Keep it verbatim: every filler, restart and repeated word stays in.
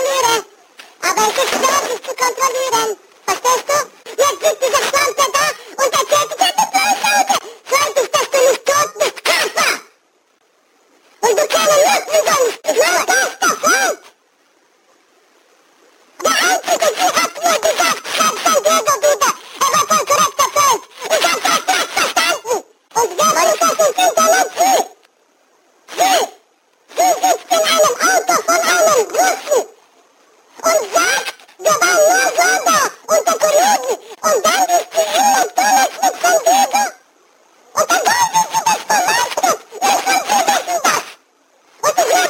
spüre. Aber es ist schwer, sich zu kontrollieren.